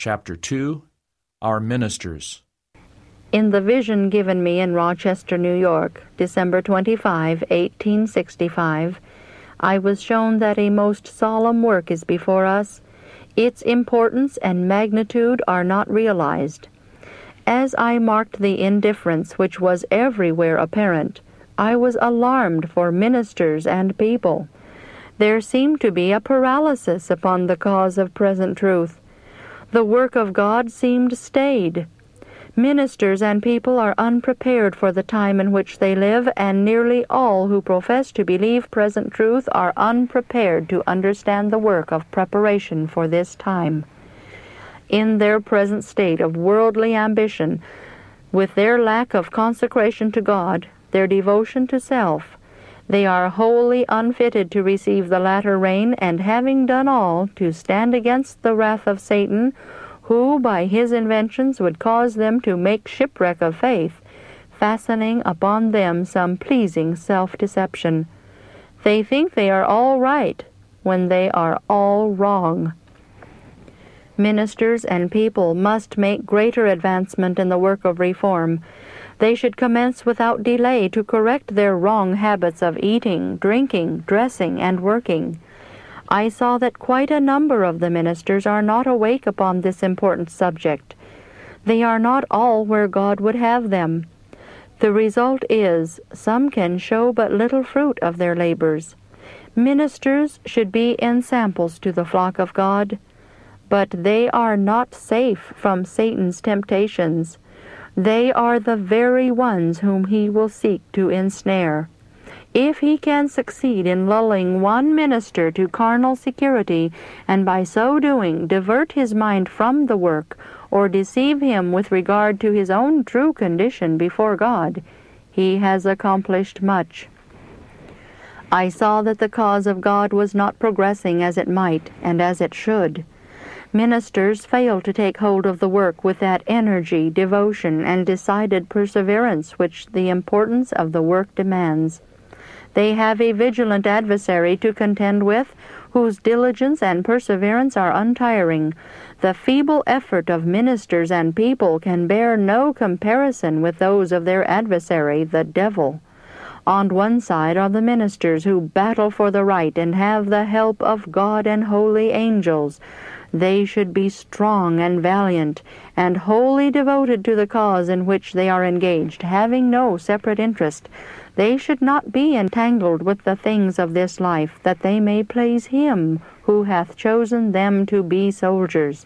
Chapter 2, Our Ministers. In the vision given me in Rochester, New York, December 25, 1865, I was shown that a most solemn work is before us. Its importance and magnitude are not realized. As I marked the indifference which was everywhere apparent, I was alarmed for ministers and people. There seemed to be a paralysis upon the cause of present truth. The work of God seemed stayed. Ministers and people are unprepared for the time in which they live, and nearly all who profess to believe present truth are unprepared to understand the work of preparation for this time. In their present state of worldly ambition, with their lack of consecration to God, their devotion to self, they are wholly unfitted to receive the latter rain, and having done all, to stand against the wrath of Satan, who by his inventions would cause them to make shipwreck of faith, fastening upon them some pleasing self-deception. They think they are all right, when they are all wrong. Ministers and people must make greater advancement in the work of reform. They should commence without delay to correct their wrong habits of eating, drinking, dressing, and working. I saw that quite a number of the ministers are not awake upon this important subject. They are not all where God would have them. The result is, some can show but little fruit of their labors. Ministers should be ensamples to the flock of God, but they are not safe from Satan's temptations. They are the very ones whom he will seek to ensnare. If he can succeed in lulling one minister to carnal security, and by so doing divert his mind from the work, or deceive him with regard to his own true condition before God, he has accomplished much. I saw that the cause of God was not progressing as it might and as it should. Ministers fail to take hold of the work with that energy, devotion, and decided perseverance which the importance of the work demands. They have a vigilant adversary to contend with, whose diligence and perseverance are untiring. The feeble effort of ministers and people can bear no comparison with those of their adversary, the devil. On one side are the ministers who battle for the right and have the help of God and holy angels. They should be strong and valiant, and wholly devoted to the cause in which they are engaged, having no separate interest. They should not be entangled with the things of this life, that they may please Him who hath chosen them to be soldiers.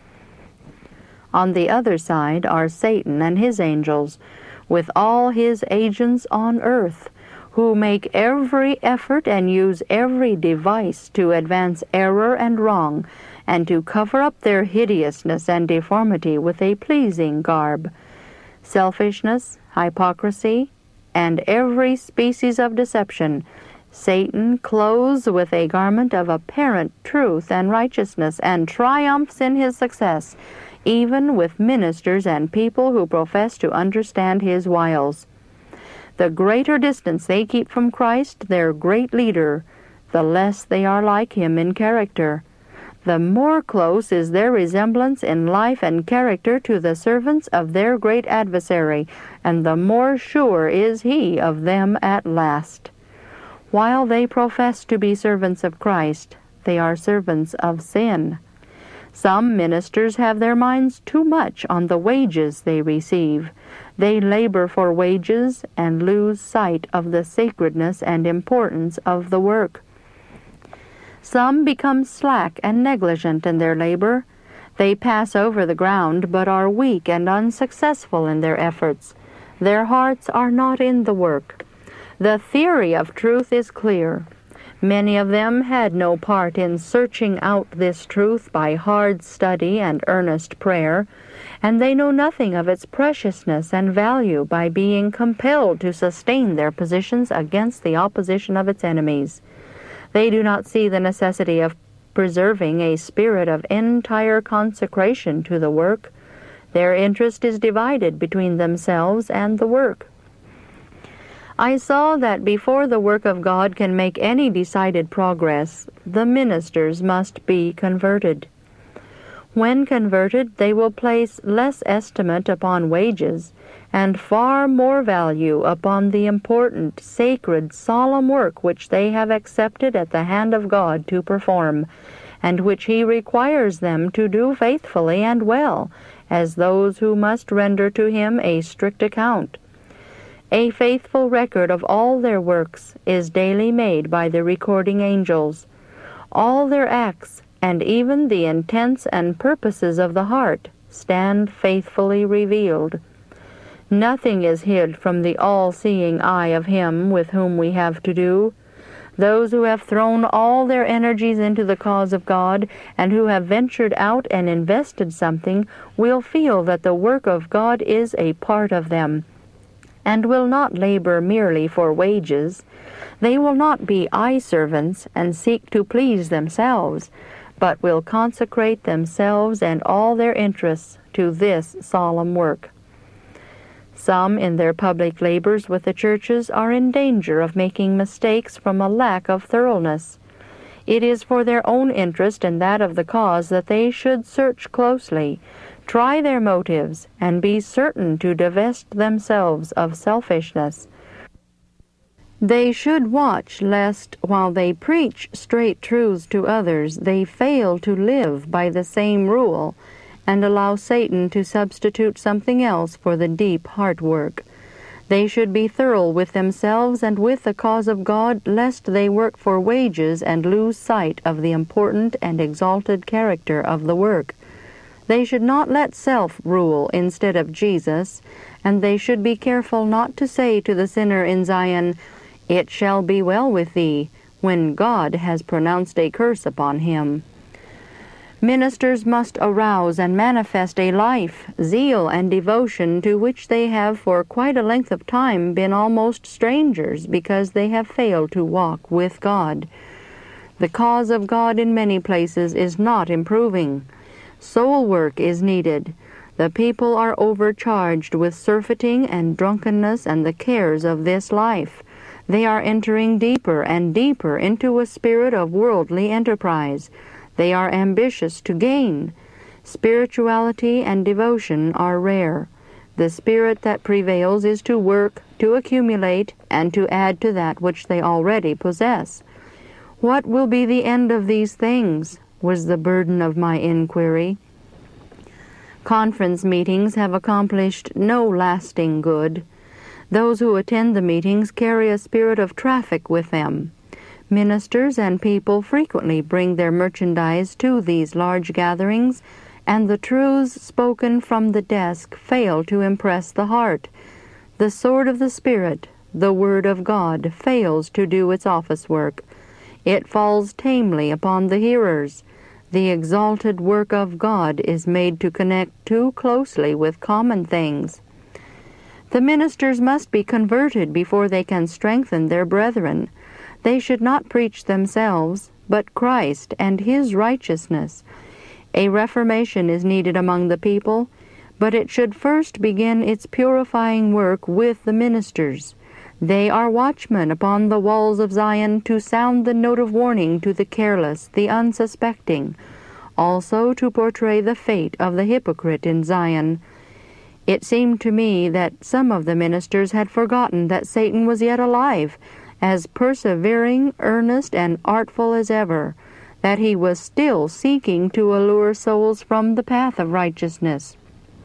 On the other side are Satan and his angels, with all his agents on earth, who make every effort and use every device to advance error and wrong, and to cover up their hideousness and deformity with a pleasing garb. Selfishness, hypocrisy, and every species of deception, Satan clothes with a garment of apparent truth and righteousness, and triumphs in his success, even with ministers and people who profess to understand his wiles. The greater distance they keep from Christ, their great leader, the less they are like him in character. The more close is their resemblance in life and character to the servants of their great adversary, and the more sure is he of them at last. While they profess to be servants of Christ, they are servants of sin. Some ministers have their minds too much on the wages they receive. They labor for wages and lose sight of the sacredness and importance of the work. Some become slack and negligent in their labor. They pass over the ground, but are weak and unsuccessful in their efforts. Their hearts are not in the work. The theory of truth is clear. Many of them had no part in searching out this truth by hard study and earnest prayer, and they know nothing of its preciousness and value by being compelled to sustain their positions against the opposition of its enemies. They do not see the necessity of preserving a spirit of entire consecration to the work. Their interest is divided between themselves and the work. I saw that before the work of God can make any decided progress, the ministers must be converted. When converted, they will place less estimate upon wages, and far more value upon the important, sacred, solemn work which they have accepted at the hand of God to perform, and which He requires them to do faithfully and well, as those who must render to Him a strict account. A faithful record of all their works is daily made by the recording angels. All their acts, and even the intents and purposes of the heart, stand faithfully revealed. Nothing is hid from the all-seeing eye of Him with whom we have to do. Those who have thrown all their energies into the cause of God, and who have ventured out and invested something, will feel that the work of God is a part of them, and will not labor merely for wages. They will not be eye-servants and seek to please themselves, but will consecrate themselves and all their interests to this solemn work. Some in their public labors with the churches are in danger of making mistakes from a lack of thoroughness. It is for their own interest and that of the cause that they should search closely, try their motives, and be certain to divest themselves of selfishness. They should watch lest, while they preach straight truths to others, they fail to live by the same rule, and allow Satan to substitute something else for the deep heart work. They should be thorough with themselves and with the cause of God, lest they work for wages and lose sight of the important and exalted character of the work. They should not let self rule instead of Jesus, and they should be careful not to say to the sinner in Zion, "It shall be well with thee," when God has pronounced a curse upon him. Ministers must arouse and manifest a life, zeal, and devotion to which they have for quite a length of time been almost strangers because they have failed to walk with God. The cause of God in many places is not improving. Soul work is needed. The people are overcharged with surfeiting and drunkenness and the cares of this life. They are entering deeper and deeper into a spirit of worldly enterprise. They are ambitious to gain. Spirituality and devotion are rare. The spirit that prevails is to work, to accumulate, and to add to that which they already possess. What will be the end of these things? Was the burden of my inquiry. Conference meetings have accomplished no lasting good. Those who attend the meetings carry a spirit of traffic with them. Ministers and people frequently bring their merchandise to these large gatherings, and the truths spoken from the desk fail to impress the heart. The sword of the Spirit, the Word of God, fails to do its office work. It falls tamely upon the hearers. The exalted work of God is made to connect too closely with common things. The ministers must be converted before they can strengthen their brethren. They should not preach themselves, but Christ and His righteousness. A reformation is needed among the people, but it should first begin its purifying work with the ministers. They are watchmen upon the walls of Zion to sound the note of warning to the careless, the unsuspecting, also to portray the fate of the hypocrite in Zion. It seemed to me that some of the ministers had forgotten that Satan was yet alive, as persevering, earnest, and artful as ever, that he was still seeking to allure souls from the path of righteousness.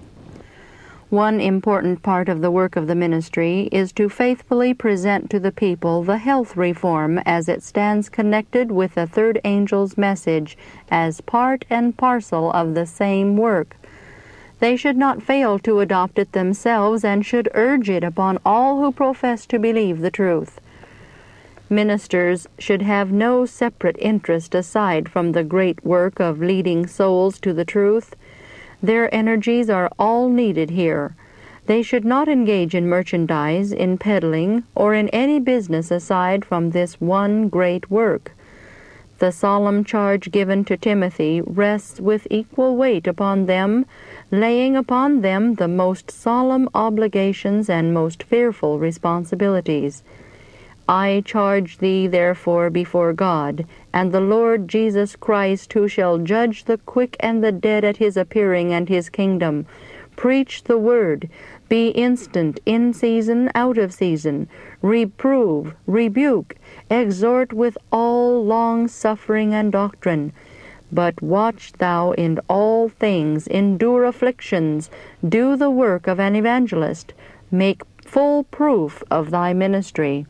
One important part of the work of the ministry is to faithfully present to the people the health reform as it stands connected with the third angel's message as part and parcel of the same work. They should not fail to adopt it themselves and should urge it upon all who profess to believe the truth. Ministers should have no separate interest aside from the great work of leading souls to the truth. Their energies are all needed here. They should not engage in merchandise, in peddling, or in any business aside from this one great work. The solemn charge given to Timothy rests with equal weight upon them, laying upon them the most solemn obligations and most fearful responsibilities. I charge thee therefore before God, and the Lord Jesus Christ, who shall judge the quick and the dead at his appearing and his kingdom, preach the word, be instant, in season, out of season, reprove, rebuke, exhort with all long-suffering and doctrine. But watch thou in all things, endure afflictions, do the work of an evangelist, make full proof of thy ministry.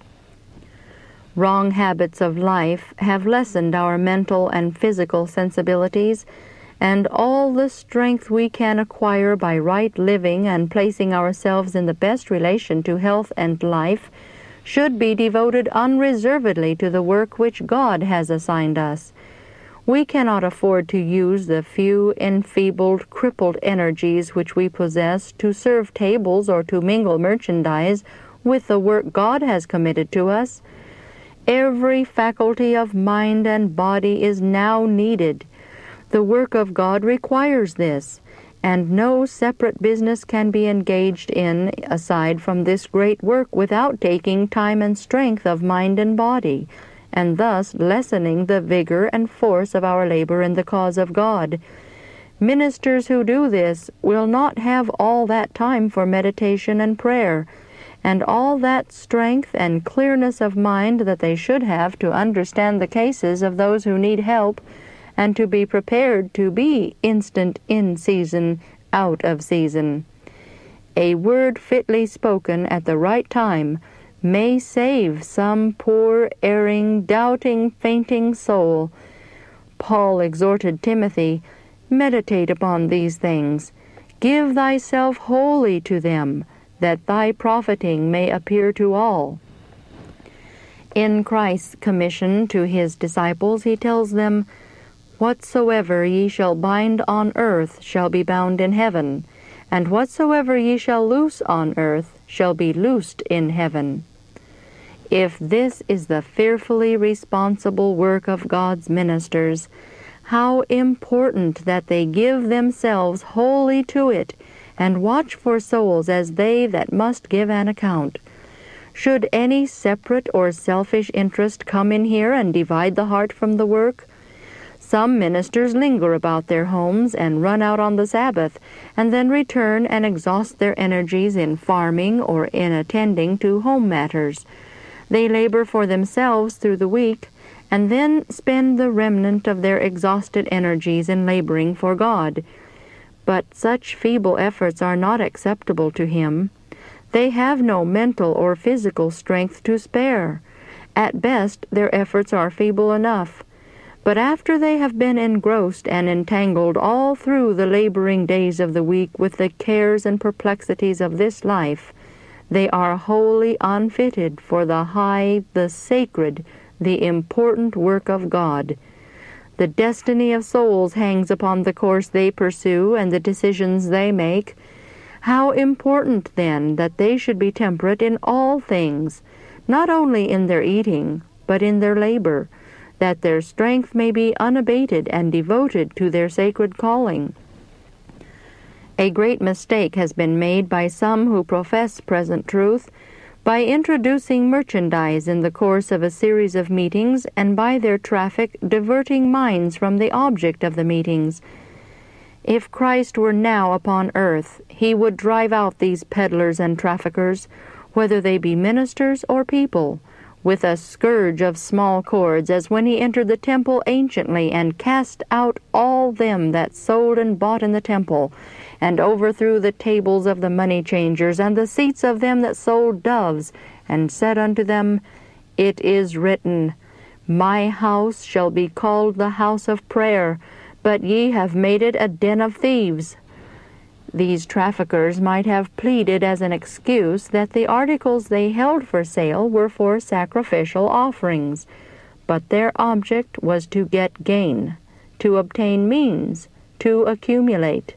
Wrong habits of life have lessened our mental and physical sensibilities, and all the strength we can acquire by right living and placing ourselves in the best relation to health and life should be devoted unreservedly to the work which God has assigned us. We cannot afford to use the few enfeebled, crippled energies which we possess to serve tables or to mingle merchandise with the work God has committed to us. Every faculty of mind and body is now needed. The work of God requires this, and no separate business can be engaged in aside from this great work without taking time and strength of mind and body, and thus lessening the vigor and force of our labor in the cause of God. Ministers who do this will not have all that time for meditation and prayer, and all that strength and clearness of mind that they should have to understand the cases of those who need help, and to be prepared to be instant in season, out of season. A word fitly spoken at the right time may save some poor, erring, doubting, fainting soul. Paul exhorted Timothy, meditate upon these things, give thyself wholly to them, that thy profiting may appear to all. In Christ's commission to his disciples, he tells them, Whatsoever ye shall bind on earth shall be bound in heaven, and whatsoever ye shall loose on earth shall be loosed in heaven. If this is the fearfully responsible work of God's ministers, how important that they give themselves wholly to it, and watch for souls as they that must give an account. Should any separate or selfish interest come in here and divide the heart from the work? Some ministers linger about their homes and run out on the Sabbath, and then return and exhaust their energies in farming or in attending to home matters. They labor for themselves through the week, and then spend the remnant of their exhausted energies in laboring for God. But such feeble efforts are not acceptable to him. They have no mental or physical strength to spare. At best, their efforts are feeble enough. But after they have been engrossed and entangled all through the laboring days of the week with the cares and perplexities of this life, they are wholly unfitted for the high, the sacred, the important work of God. The destiny of souls hangs upon the course they pursue and the decisions they make. How important, then, that they should be temperate in all things, not only in their eating, but in their labor, that their strength may be unabated and devoted to their sacred calling. A great mistake has been made by some who profess present truth, by introducing merchandise in the course of a series of meetings, and by their traffic diverting minds from the object of the meetings. If Christ were now upon earth, he would drive out these peddlers and traffickers, whether they be ministers or people, with a scourge of small cords, as when he entered the temple anciently, and cast out all them that sold and bought in the temple, and overthrew the tables of the money changers, and the seats of them that sold doves, and said unto them, It is written, My house shall be called the house of prayer, but ye have made it a den of thieves. These traffickers might have pleaded as an excuse that the articles they held for sale were for sacrificial offerings, but their object was to get gain, to obtain means, to accumulate.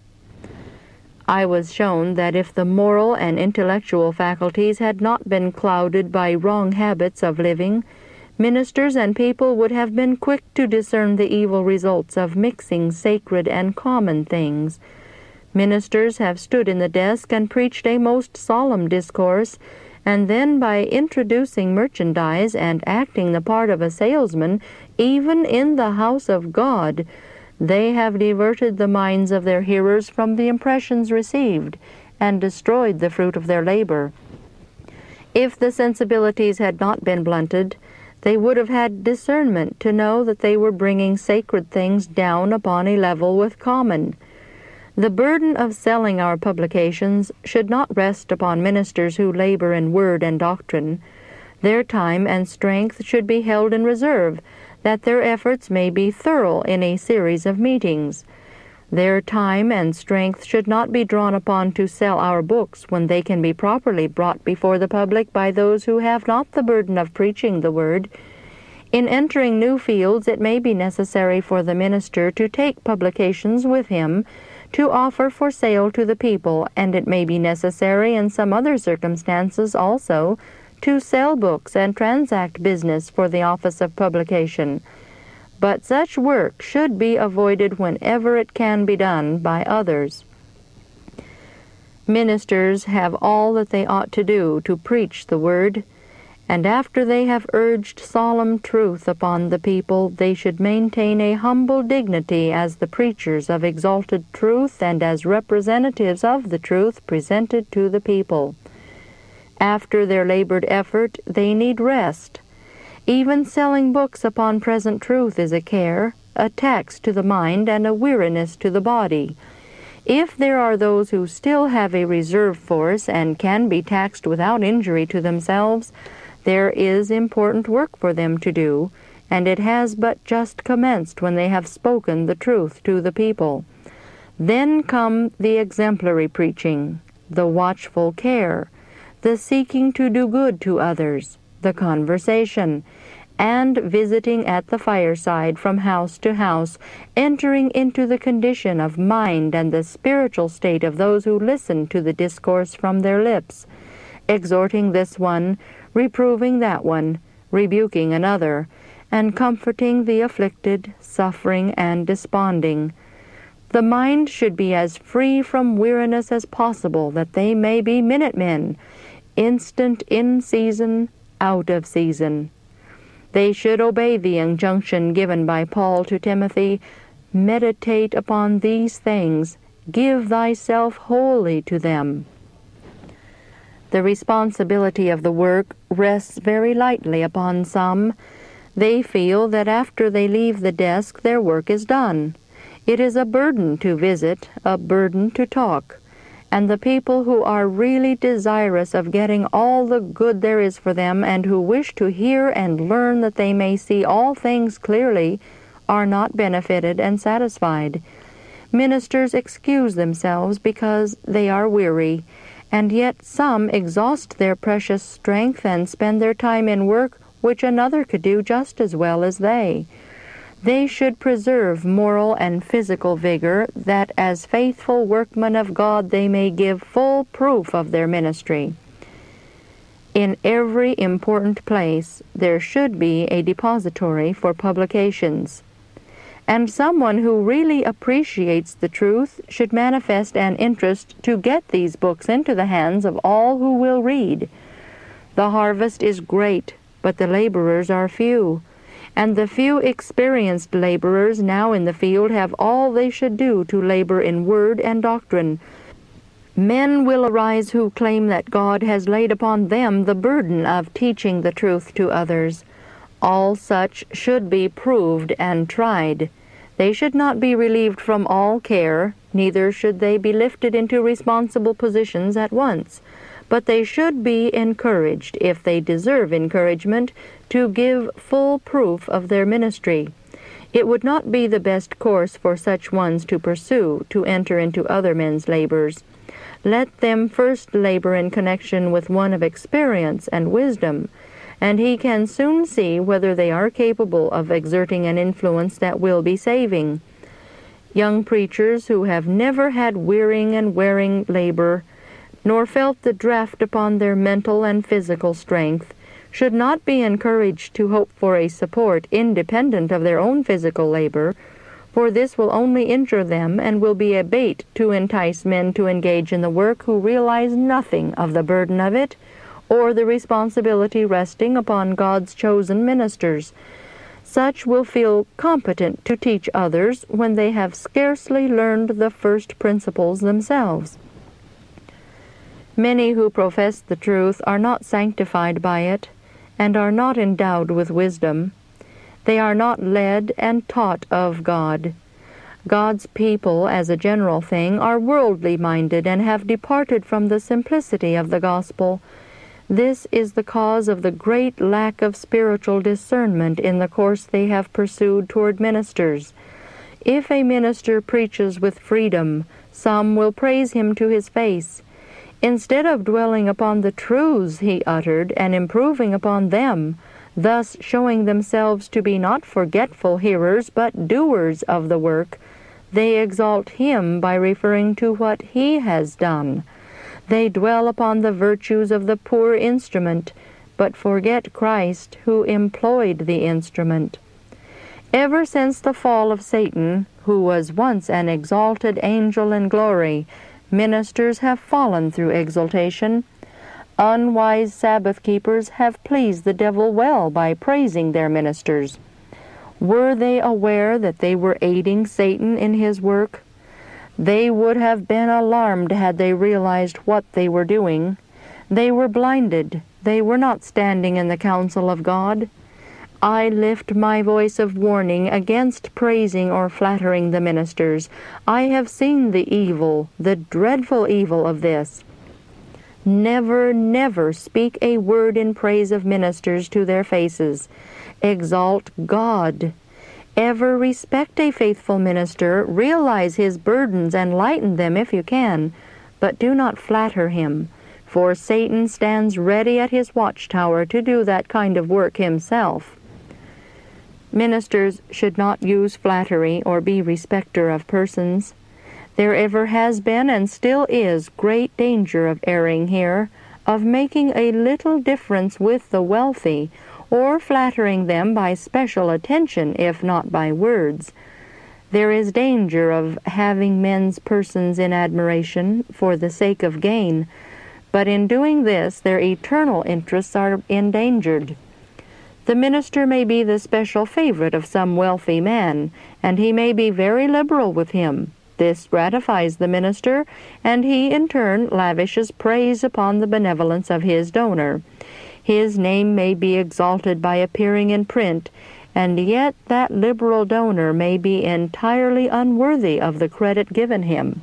I was shown that if the moral and intellectual faculties had not been clouded by wrong habits of living, ministers and people would have been quick to discern the evil results of mixing sacred and common things. Ministers have stood in the desk and preached a most solemn discourse, and then by introducing merchandise and acting the part of a salesman, even in the house of God, they have diverted the minds of their hearers from the impressions received, and destroyed the fruit of their labor. If the sensibilities had not been blunted, they would have had discernment to know that they were bringing sacred things down upon a level with common. The burden of selling our publications should not rest upon ministers who labor in word and doctrine. Their time and strength should be held in reserve, that their efforts may be thorough in a series of meetings. Their time and strength should not be drawn upon to sell our books when they can be properly brought before the public by those who have not the burden of preaching the word. In entering new fields, it may be necessary for the minister to take publications with him to offer for sale to the people, and it may be necessary in some other circumstances also to sell books and transact business for the office of publication. But such work should be avoided whenever it can be done by others. Ministers have all that they ought to do to preach the word, and after they have urged solemn truth upon the people, they should maintain a humble dignity as the preachers of exalted truth and as representatives of the truth presented to the people. After their labored effort, they need rest. Even selling books upon present truth is a care, a tax to the mind, and a weariness to the body. If there are those who still have a reserve force and can be taxed without injury to themselves, there is important work for them to do, and it has but just commenced when they have spoken the truth to the people. Then come the exemplary preaching, the watchful care, the seeking to do good to others, the conversation, and visiting at the fireside from house to house, entering into the condition of mind and the spiritual state of those who listen to the discourse from their lips, exhorting this one, reproving that one, rebuking another, and comforting the afflicted, suffering, and desponding. The mind should be as free from weariness as possible, that they may be minute-men, instant in season, out of season. They should obey the injunction given by Paul to Timothy, meditate upon these things, give thyself wholly to them. The responsibility of the work rests very lightly upon some. They feel that after they leave the desk their work is done. It is a burden to visit, a burden to talk, and the people who are really desirous of getting all the good there is for them, and who wish to hear and learn that they may see all things clearly, are not benefited and satisfied. Ministers excuse themselves because they are weary, and yet some exhaust their precious strength and spend their time in work which another could do just as well as they. They should preserve moral and physical vigor, that as faithful workmen of God they may give full proof of their ministry. In every important place there should be a depository for publications, and someone who really appreciates the truth should manifest an interest to get these books into the hands of all who will read. The harvest is great, but the laborers are few, and the few experienced laborers now in the field have all they should do to labor in word and doctrine. Men will arise who claim that God has laid upon them the burden of teaching the truth to others. All such should be proved and tried. They should not be relieved from all care, neither should they be lifted into responsible positions at once, but they should be encouraged, if they deserve encouragement, to give full proof of their ministry. It would not be the best course for such ones to pursue, to enter into other men's labors. Let them first labor in connection with one of experience and wisdom, and he can soon see whether they are capable of exerting an influence that will be saving. Young preachers who have never had wearying and wearing labor, nor felt the draft upon their mental and physical strength, should not be encouraged to hope for a support independent of their own physical labor, for this will only injure them and will be a bait to entice men to engage in the work who realize nothing of the burden of it, or the responsibility resting upon God's chosen ministers. Such will feel competent to teach others when they have scarcely learned the first principles themselves. Many who profess the truth are not sanctified by it, and are not endowed with wisdom. They are not led and taught of God. God's people, as a general thing, are worldly minded and have departed from the simplicity of the gospel. This is the cause of the great lack of spiritual discernment in the course they have pursued toward ministers. If a minister preaches with freedom, some will praise him to his face. Instead of dwelling upon the truths he uttered and improving upon them, thus showing themselves to be not forgetful hearers but doers of the work, they exalt him by referring to what he has done. They dwell upon the virtues of the poor instrument, but forget Christ who employed the instrument. Ever since the fall of Satan, who was once an exalted angel in glory, ministers have fallen through exaltation. Unwise Sabbath keepers have pleased the devil well by praising their ministers. Were they aware that they were aiding Satan in his work? They would have been alarmed had they realized what they were doing. They were blinded. They were not standing in the counsel of God. I lift my voice of warning against praising or flattering the ministers. I have seen the evil, the dreadful evil of this. Never, never speak a word in praise of ministers to their faces. Exalt God. Ever respect a faithful minister, realize his burdens and lighten them if you can, but do not flatter him, for Satan stands ready at his watchtower to do that kind of work himself. Ministers should not use flattery or be respecter of persons. There ever has been and still is great danger of erring here, of making a little difference with the wealthy, or flattering them by special attention, if not by words. There is danger of having men's persons in admiration for the sake of gain, but in doing this their eternal interests are endangered. The minister may be the special favorite of some wealthy man, and he may be very liberal with him. This gratifies the minister, and he in turn lavishes praise upon the benevolence of his donor. His name may be exalted by appearing in print, and yet that liberal donor may be entirely unworthy of the credit given him.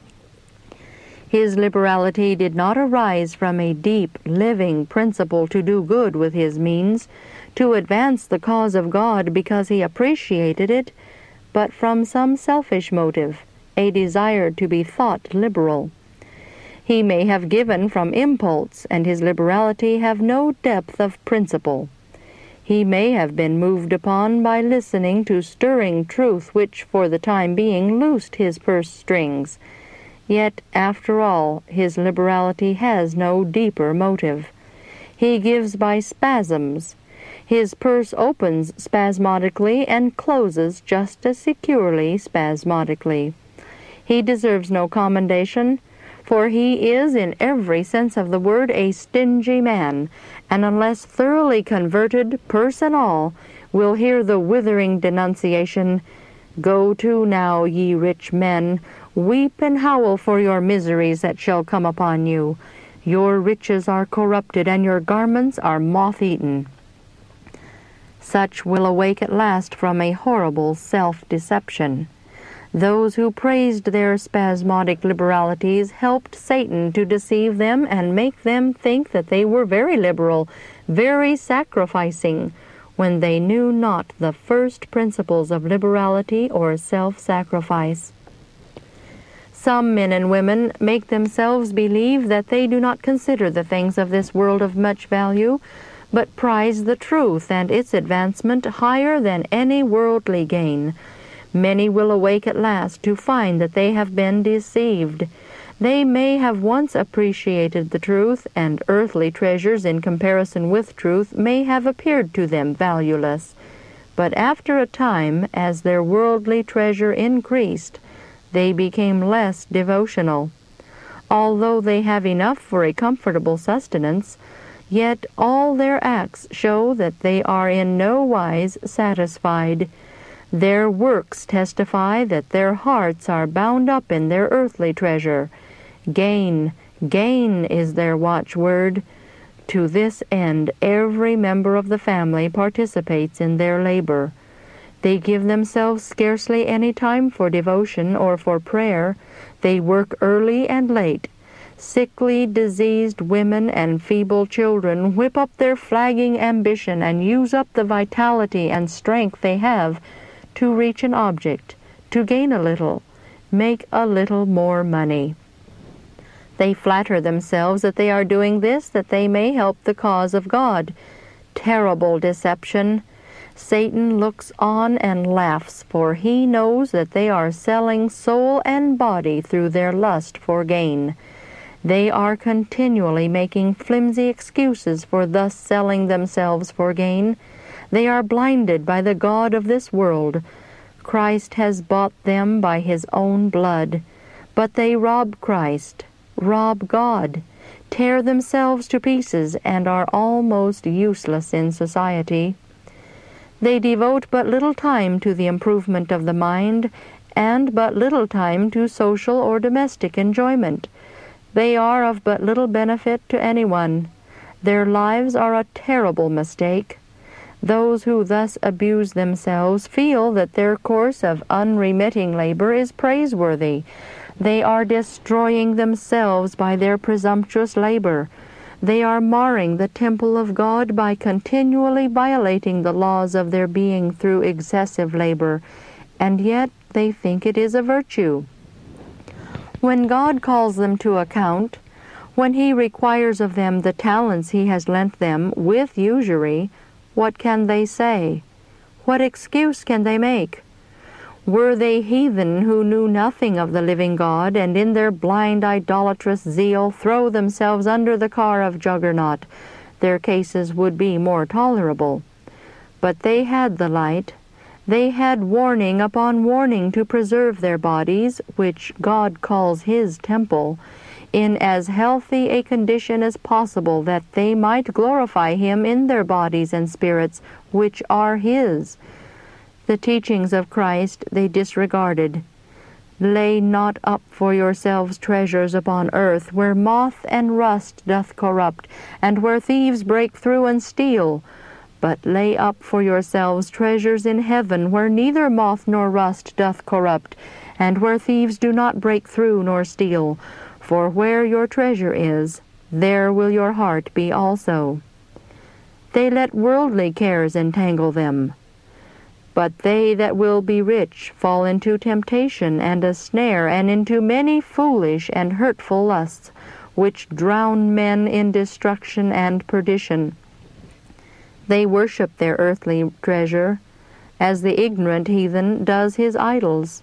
His liberality did not arise from a deep, living principle to do good with his means, to advance the cause of God because he appreciated it, but from some selfish motive, a desire to be thought liberal. He may have given from impulse, and his liberality have no depth of principle. He may have been moved upon by listening to stirring truth which for the time being loosed his purse strings. Yet, after all, his liberality has no deeper motive. He gives by spasms. His purse opens spasmodically and closes just as securely spasmodically. He deserves no commendation, for he is, in every sense of the word, a stingy man, and unless thoroughly converted, purse and all, will hear the withering denunciation, "Go to now, ye rich men, weep and howl for your miseries that shall come upon you. Your riches are corrupted, and your garments are moth-eaten." Such will awake at last from a horrible self-deception. Those who praised their spasmodic liberalities helped Satan to deceive them and make them think that they were very liberal, very sacrificing, when they knew not the first principles of liberality or self-sacrifice. Some men and women make themselves believe that they do not consider the things of this world of much value, but prize the truth and its advancement higher than any worldly gain. Many will awake at last to find that they have been deceived. They may have once appreciated the truth, and earthly treasures in comparison with truth may have appeared to them valueless. But after a time, as their worldly treasure increased, they became less devotional. Although they have enough for a comfortable sustenance, Yet all their acts show that they are in no wise satisfied. Their works testify that their hearts are bound up in their earthly treasure. Gain, gain is their watchword. To this end, every member of the family participates in their labor. They give themselves scarcely any time for devotion or for prayer. They work early and late. Sickly, diseased women and feeble children whip up their flagging ambition and use up the vitality and strength they have to reach an object, to gain a little, make a little more money. They flatter themselves that they are doing this that they may help the cause of God. Terrible deception! Satan looks on and laughs, for he knows that they are selling soul and body through their lust for gain. They are continually making flimsy excuses for thus selling themselves for gain. They are blinded by the god of this world. Christ has bought them by his own blood. But they rob Christ, rob God, tear themselves to pieces, and are almost useless in society. They devote but little time to the improvement of the mind, and but little time to social or domestic enjoyment. They are of but little benefit to anyone. Their lives are a terrible mistake. Those who thus abuse themselves feel that their course of unremitting labor is praiseworthy. They are destroying themselves by their presumptuous labor. They are marring the temple of God by continually violating the laws of their being through excessive labor, and yet they think it is a virtue. When God calls them to account, when he requires of them the talents he has lent them with usury, what can they say? What excuse can they make? Were they heathen who knew nothing of the living God, and in their blind idolatrous zeal throw themselves under the car of Juggernaut, their cases would be more tolerable. But they had the light. They had warning upon warning to preserve their bodies, which God calls his temple, in as healthy a condition as possible, that they might glorify him in their bodies and spirits, which are his. The teachings of Christ they disregarded. Lay not up for yourselves treasures upon earth, where moth and rust doth corrupt, and where thieves break through and steal. But lay up for yourselves treasures in heaven, where neither moth nor rust doth corrupt, and where thieves do not break through nor steal. For where your treasure is, there will your heart be also. They let worldly cares entangle them. But they that will be rich fall into temptation and a snare, and into many foolish and hurtful lusts, which drown men in destruction and perdition. They worship their earthly treasure, as the ignorant heathen does his idols.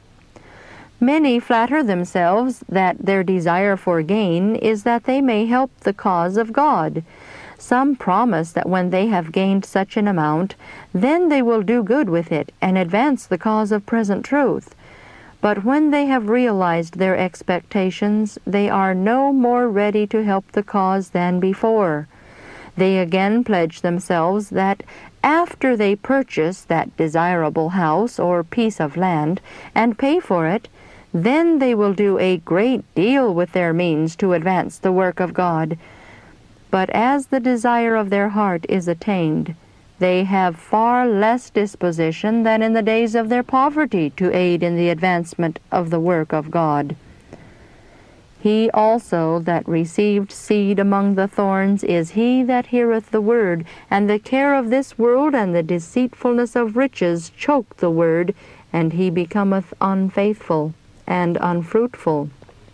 Many flatter themselves that their desire for gain is that they may help the cause of God. Some promise that when they have gained such an amount, then they will do good with it and advance the cause of present truth. But when they have realized their expectations, they are no more ready to help the cause than before. They again pledge themselves that after they purchase that desirable house or piece of land and pay for it, then they will do a great deal with their means to advance the work of God. But as the desire of their heart is attained, they have far less disposition than in the days of their poverty to aid in the advancement of the work of God. He also that received seed among the thorns is he that heareth the word, and the care of this world and the deceitfulness of riches choke the word, and he becometh unfaithful and unfruitful.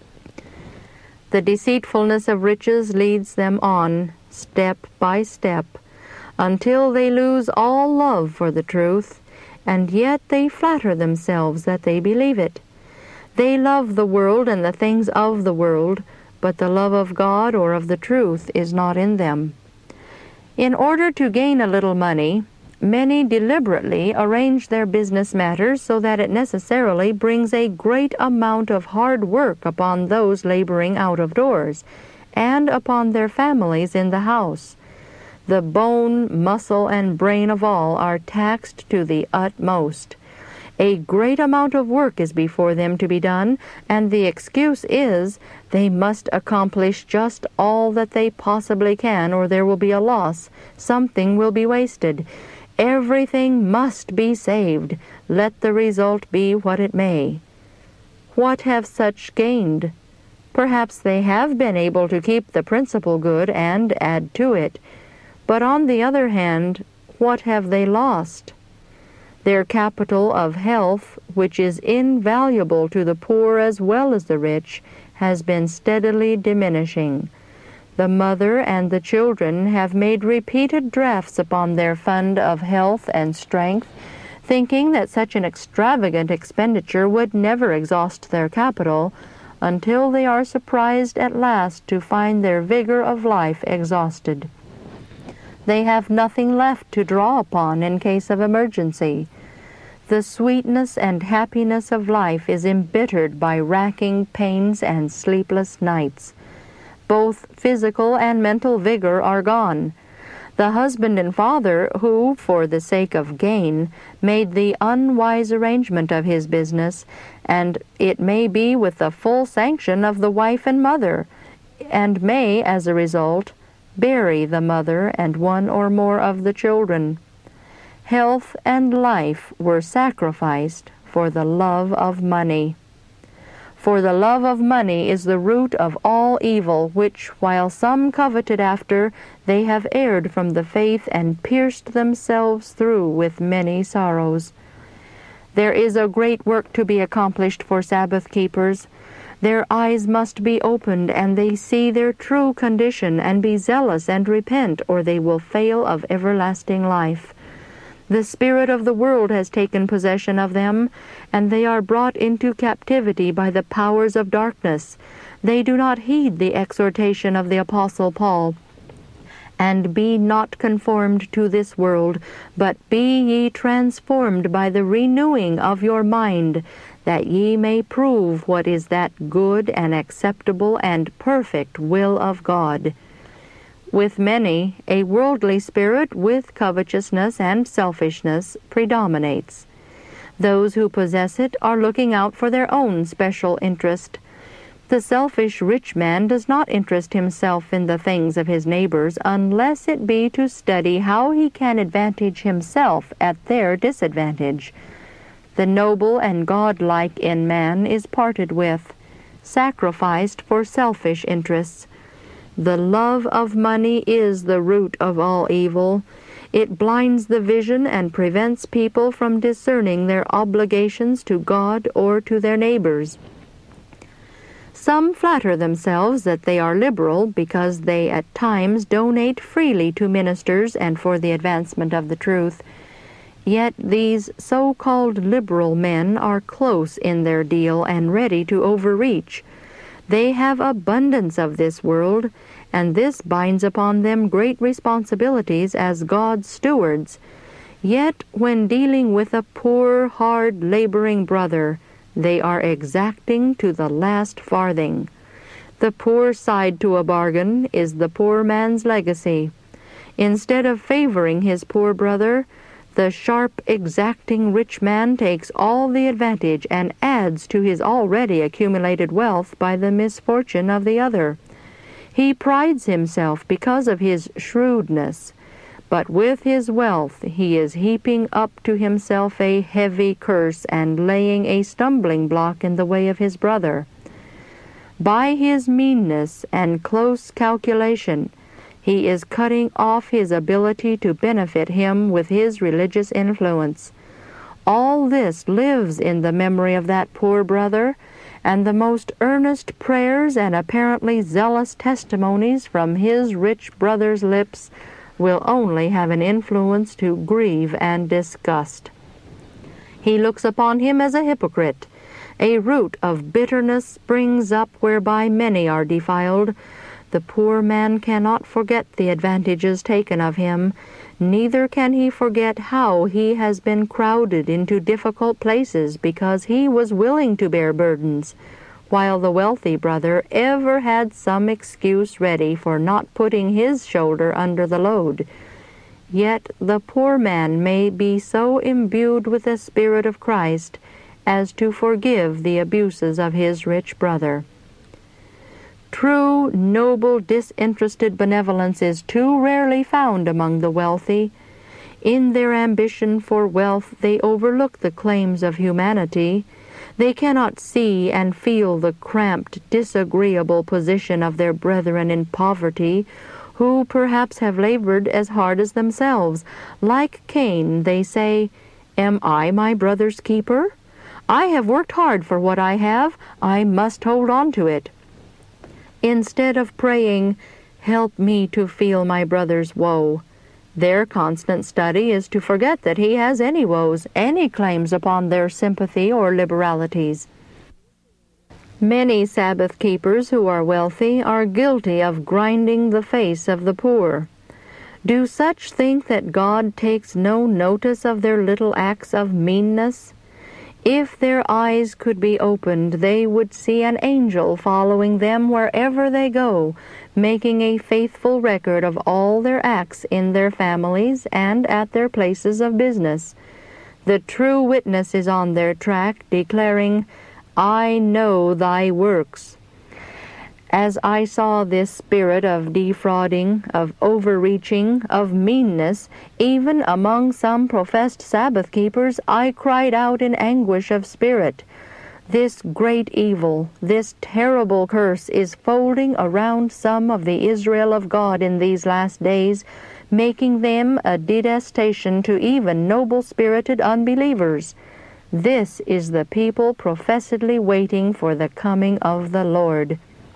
The deceitfulness of riches leads them on, step by step, until they lose all love for the truth, and yet they flatter themselves that they believe it. They love the world and the things of the world, but the love of God or of the truth is not in them. In order to gain a little money, many deliberately arrange their business matters so that it necessarily brings a great amount of hard work upon those laboring out of doors, and upon their families in the house. The bone, muscle, and brain of all are taxed to the utmost. A great amount of work is before them to be done, and the excuse is they must accomplish just all that they possibly can, or there will be a loss. Something will be wasted. Everything must be saved, let the result be what it may. What have such gained? Perhaps they have been able to keep the principal good and add to it. But on the other hand, what have they lost? Their capital of health, which is invaluable to the poor as well as the rich, has been steadily diminishing. The mother and the children have made repeated drafts upon their fund of health and strength, thinking that such an extravagant expenditure would never exhaust their capital, until they are surprised at last to find their vigor of life exhausted. They have nothing left to draw upon in case of emergency. The sweetness and happiness of life is embittered by racking pains and sleepless nights. Both physical and mental vigor are gone. The husband and father who, for the sake of gain, made the unwise arrangement of his business, and it may be with the full sanction of the wife and mother, and may, as a result, bury the mother and one or more of the children. Health and life were sacrificed for the love of money. For the love of money is the root of all evil, which, while some coveted after, they have erred from the faith and pierced themselves through with many sorrows. There is a great work to be accomplished for Sabbath keepers. Their eyes must be opened, and they see their true condition, and be zealous and repent, or they will fail of everlasting life. The spirit of the world has taken possession of them, and they are brought into captivity by the powers of darkness. They do not heed the exhortation of the Apostle Paul. And be not conformed to this world, but be ye transformed by the renewing of your mind, that ye may prove what is that good and acceptable and perfect will of God. With many, a worldly spirit with covetousness and selfishness predominates. Those who possess it are looking out for their own special interest. The selfish rich man does not interest himself in the things of his neighbors unless it be to study how he can advantage himself at their disadvantage. The noble and godlike in man is parted with, sacrificed for selfish interests. The love of money is the root of all evil. It blinds the vision and prevents people from discerning their obligations to God or to their neighbors. Some flatter themselves that they are liberal because they at times donate freely to ministers and for the advancement of the truth. Yet these so-called liberal men are close in their deal and ready to overreach. They have abundance of this world, and this binds upon them great responsibilities as God's stewards. Yet when dealing with a poor, hard, laboring brother, they are exacting to the last farthing. The poor side to a bargain is the poor man's legacy. Instead of favoring his poor brother, the sharp, exacting rich man takes all the advantage and adds to his already accumulated wealth by the misfortune of the other. He prides himself because of his shrewdness, but with his wealth he is heaping up to himself a heavy curse and laying a stumbling block in the way of his brother. By his meanness and close calculation, he is cutting off his ability to benefit him with his religious influence. All this lives in the memory of that poor brother, and the most earnest prayers and apparently zealous testimonies from his rich brother's lips will only have an influence to grieve and disgust. He looks upon him as a hypocrite. A root of bitterness springs up whereby many are defiled. The poor man cannot forget the advantages taken of him, neither can he forget how he has been crowded into difficult places because he was willing to bear burdens, while the wealthy brother ever had some excuse ready for not putting his shoulder under the load. Yet the poor man may be so imbued with the Spirit of Christ as to forgive the abuses of his rich brother. True, noble, disinterested benevolence is too rarely found among the wealthy. In their ambition for wealth, they overlook the claims of humanity. They cannot see and feel the cramped, disagreeable position of their brethren in poverty, who perhaps have labored as hard as themselves. Like Cain, they say, "Am I my brother's keeper? I have worked hard for what I have. I must hold on to it." Instead of praying, "Help me to feel my brother's woe," their constant study is to forget that he has any woes, any claims upon their sympathy or liberalities. Many Sabbath keepers who are wealthy are guilty of grinding the face of the poor. Do such think that God takes no notice of their little acts of meanness? If their eyes could be opened, they would see an angel following them wherever they go, making a faithful record of all their acts in their families and at their places of business. The true witness is on their track, declaring, "I know thy works." As I saw this spirit of defrauding, of overreaching, of meanness, even among some professed Sabbath keepers, I cried out in anguish of spirit. This great evil, this terrible curse is folding around some of the Israel of God in these last days, making them a detestation to even noble-spirited unbelievers. This is the people professedly waiting for the coming of the Lord.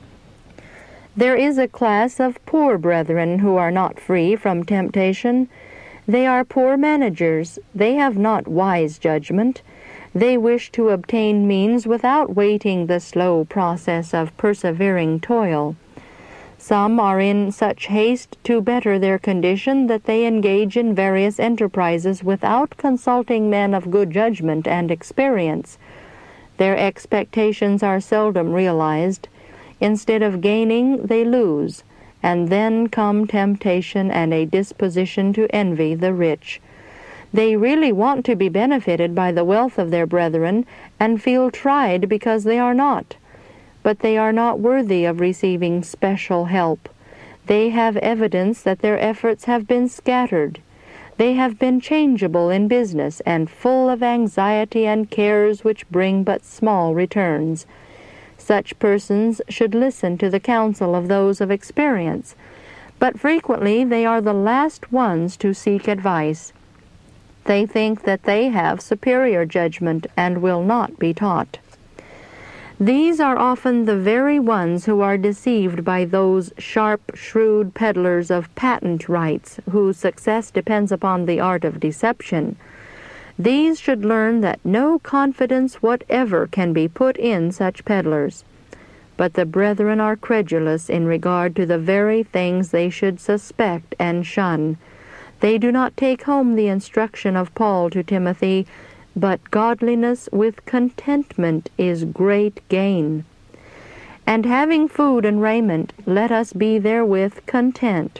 There is a class of poor brethren who are not free from temptation. They are poor managers. They have not wise judgment. They wish to obtain means without waiting the slow process of persevering toil. Some are in such haste to better their condition that they engage in various enterprises without consulting men of good judgment and experience. Their expectations are seldom realized. Instead of gaining, they lose, and then come temptation and a disposition to envy the rich. They really want to be benefited by the wealth of their brethren, and feel tried because they are not. But they are not worthy of receiving special help. They have evidence that their efforts have been scattered. They have been changeable in business, and full of anxiety and cares which bring but small returns. Such persons should listen to the counsel of those of experience, but frequently they are the last ones to seek advice. They think that they have superior judgment and will not be taught. These are often the very ones who are deceived by those sharp, shrewd peddlers of patent rights, whose success depends upon the art of deception. These should learn that no confidence whatever can be put in such peddlers. But the brethren are credulous in regard to the very things they should suspect and shun. They do not take home the instruction of Paul to Timothy, "But godliness with contentment is great gain." And having food and raiment, let us be therewith content.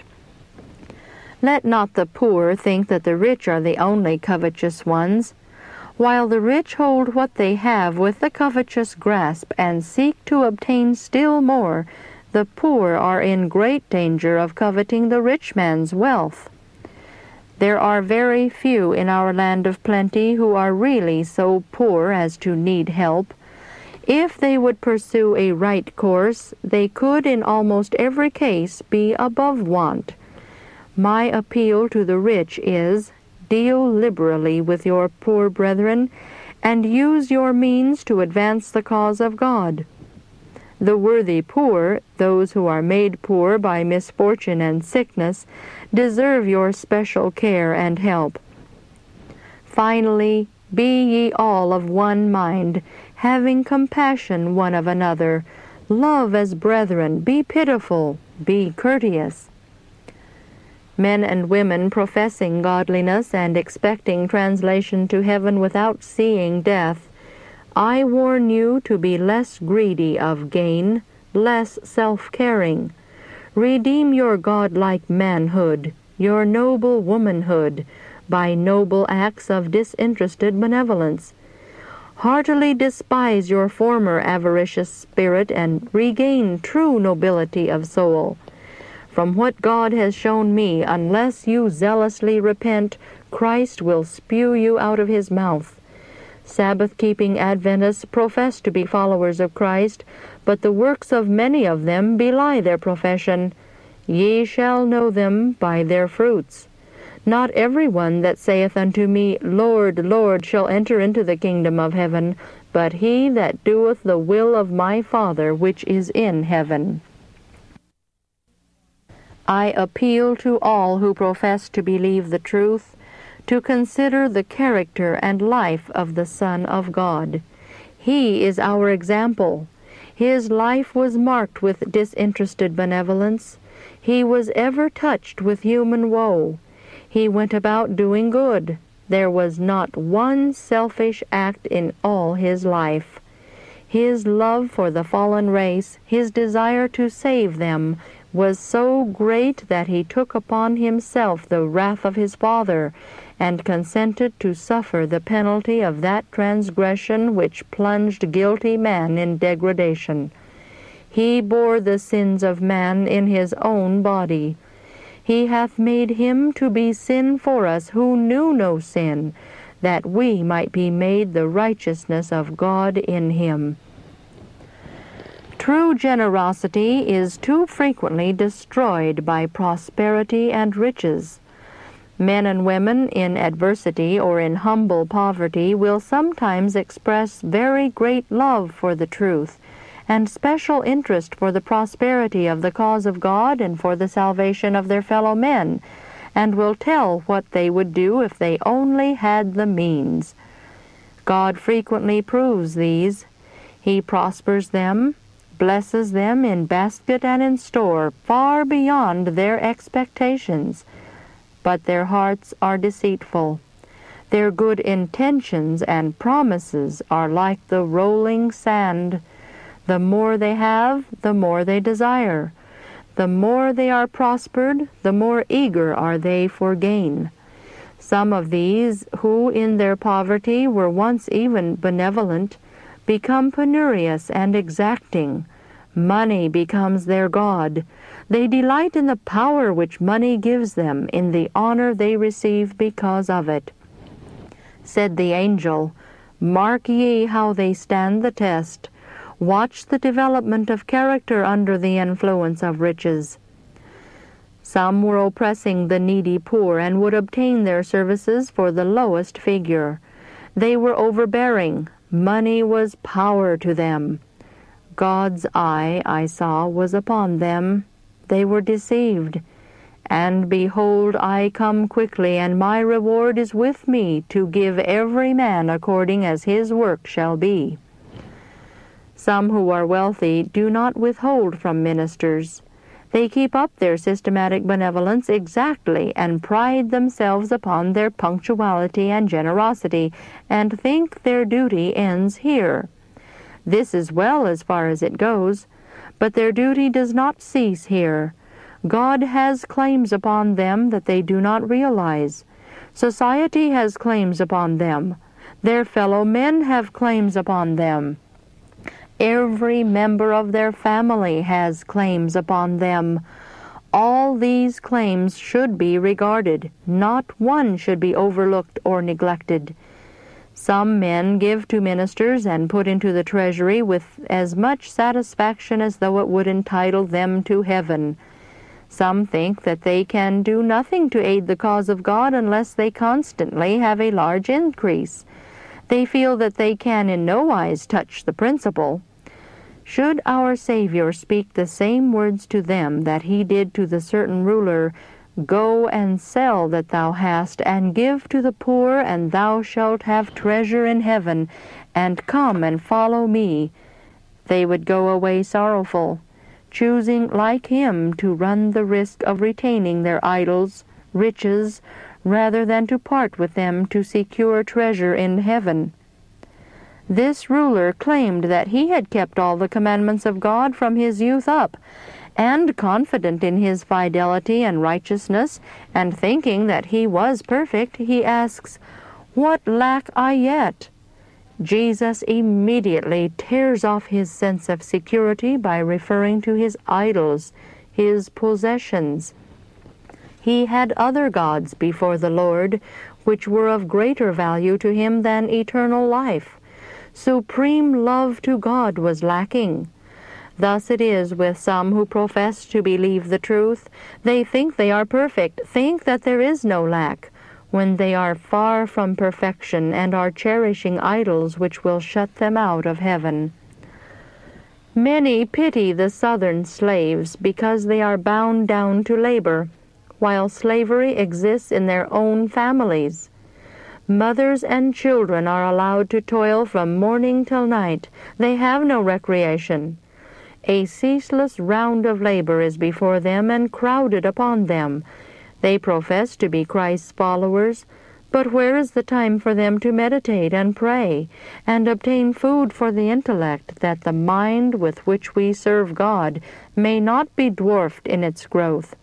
Let not the poor think that the rich are the only covetous ones. While the rich hold what they have with the covetous grasp and seek to obtain still more, the poor are in great danger of coveting the rich man's wealth. There are very few in our land of plenty who are really so poor as to need help. If they would pursue a right course, they could in almost every case be above want. My appeal to the rich is, deal liberally with your poor brethren, and use your means to advance the cause of God. The worthy poor, those who are made poor by misfortune and sickness, deserve your special care and help. Finally, be ye all of one mind, having compassion one of another. Love as brethren, be pitiful, be courteous. Men and women professing godliness and expecting translation to heaven without seeing death I warn you to be less greedy of gain, less self-caring. Redeem your godlike manhood, your noble womanhood, by noble acts of disinterested benevolence. Heartily despise your former avaricious spirit and regain true nobility of soul. From what God has shown me, unless you zealously repent, Christ will spew you out of his mouth. Sabbath-keeping Adventists profess to be followers of Christ, but the works of many of them belie their profession. Ye shall know them by their fruits. Not every one that saith unto me, Lord, Lord, shall enter into the kingdom of heaven, but he that doeth the will of my Father which is in heaven. I appeal to all who profess to believe the truth, to consider the character and life of the Son of God. He is our example. His life was marked with disinterested benevolence. He was ever touched with human woe. He went about doing good. There was not one selfish act in all his life. His love for the fallen race, his desire to save them, was so great that he took upon himself the wrath of his Father, and consented to suffer the penalty of that transgression which plunged guilty man in degradation. He bore the sins of man in his own body. He hath made him to be sin for us who knew no sin, that we might be made the righteousness of God in him. True generosity is too frequently destroyed by prosperity and riches. Men and women in adversity or in humble poverty will sometimes express very great love for the truth, and special interest for the prosperity of the cause of God and for the salvation of their fellow men, and will tell what they would do if they only had the means. God frequently proves these. He prospers them, blesses them in basket and in store, far beyond their expectations. But their hearts are deceitful. Their good intentions and promises are like the rolling sand. The more they have, the more they desire. The more they are prospered, the more eager are they for gain. Some of these, who in their poverty were once even benevolent, become penurious and exacting. Money becomes their god. They delight in the power which money gives them, in the honor they receive because of it. Said the angel, Mark ye how they stand the test. Watch the development of character under the influence of riches. Some were oppressing the needy poor and would obtain their services for the lowest figure. They were overbearing. Money was power to them. God's eye, I saw, was upon them. They were deceived. And behold, I come quickly, and my reward is with me, to give every man according as his work shall be. Some who are wealthy do not withhold from ministers. They keep up their systematic benevolence exactly, and pride themselves upon their punctuality and generosity, and think their duty ends here. This is well as far as it goes, but their duty does not cease here. God has claims upon them that they do not realize. Society has claims upon them. Their fellow men have claims upon them. Every member of their family has claims upon them. All these claims should be regarded. Not one should be overlooked or neglected. Some men give to ministers and put into the treasury with as much satisfaction as though it would entitle them to heaven. Some think that they can do nothing to aid the cause of God unless they constantly have a large increase. They feel that they can in no wise touch the principal. Should our Savior speak the same words to them that he did to the certain ruler, Go and sell that thou hast, and give to the poor, and thou shalt have treasure in heaven, and come and follow me, they would go away sorrowful, choosing like him to run the risk of retaining their idols, riches, rather than to part with them to secure treasure in heaven. This ruler claimed that he had kept all the commandments of God from his youth up, and confident in his fidelity and righteousness, and thinking that he was perfect, he asks, "What lack I yet?" Jesus immediately tears off his sense of security by referring to his idols, his possessions. He had other gods before the Lord, which were of greater value to him than eternal life. Supreme love to God was lacking. Thus it is with some who profess to believe the truth. They think they are perfect, think that there is no lack, when they are far from perfection and are cherishing idols which will shut them out of heaven. Many pity the Southern slaves because they are bound down to labor, while slavery exists in their own families. Mothers and children are allowed to toil from morning till night. They have no recreation. A ceaseless round of labor is before them and crowded upon them. They profess to be Christ's followers, but where is the time for them to meditate and pray, and obtain food for the intellect, that the mind with which we serve God may not be dwarfed in its growth?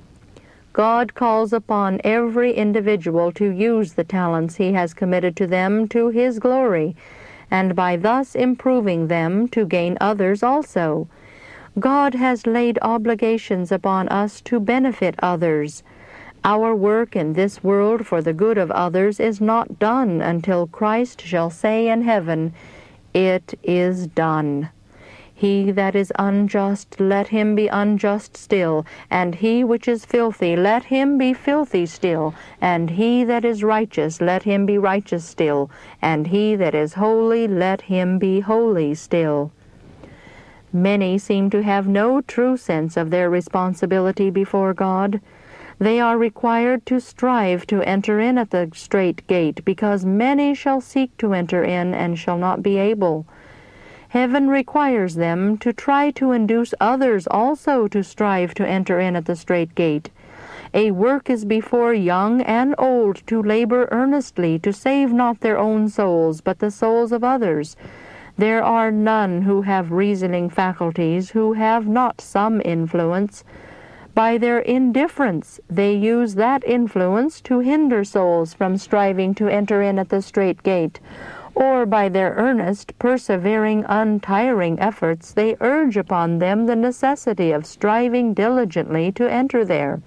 God calls upon every individual to use the talents he has committed to them to his glory, and by thus improving them to gain others also. God has laid obligations upon us to benefit others. Our work in this world for the good of others is not done until Christ shall say in heaven, "It is done." He that is unjust, let him be unjust still, and he which is filthy, let him be filthy still, and he that is righteous, let him be righteous still, and he that is holy, let him be holy still. Many seem to have no true sense of their responsibility before God. They are required to strive to enter in at the strait gate, because many shall seek to enter in and shall not be able. Heaven requires them to try to induce others also to strive to enter in at the strait gate. A work is before young and old to labor earnestly to save not their own souls, but the souls of others. There are none who have reasoning faculties who have not some influence. By their indifference they use that influence to hinder souls from striving to enter in at the strait gate, or by their earnest, persevering, untiring efforts they urge upon them the necessity of striving diligently to enter there.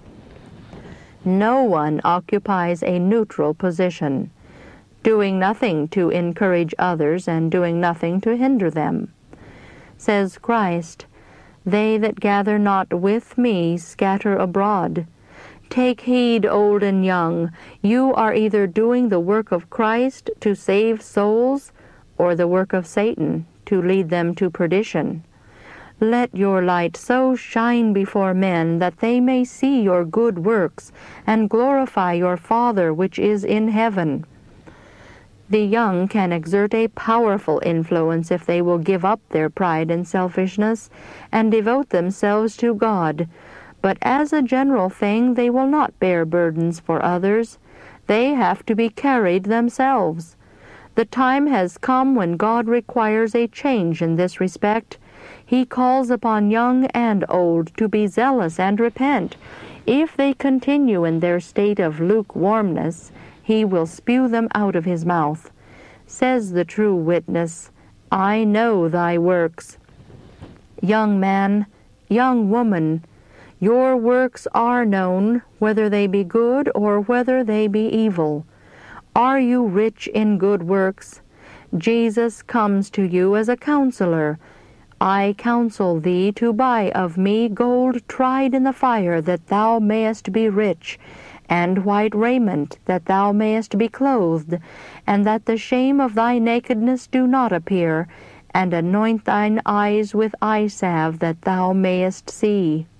No one occupies a neutral position, doing nothing to encourage others and doing nothing to hinder them. Says Christ, "They that gather not with me scatter abroad." Take heed, old and young. You are either doing the work of Christ to save souls, or the work of Satan to lead them to perdition. Let your light so shine before men that they may see your good works and glorify your Father which is in heaven. The young can exert a powerful influence if they will give up their pride and selfishness and devote themselves to God. But as a general thing, they will not bear burdens for others. They have to be carried themselves. The time has come when God requires a change in this respect. He calls upon young and old to be zealous and repent. If they continue in their state of lukewarmness, he will spew them out of his mouth. Says the true witness, "I know thy works." Young man, young woman, your works are known, whether they be good or whether they be evil. Are you rich in good works? Jesus comes to you as a counselor. "I counsel thee to buy of me gold tried in the fire, that thou mayest be rich, and white raiment, that thou mayest be clothed, and that the shame of thy nakedness do not appear, and anoint thine eyes with eye salve, that thou mayest see."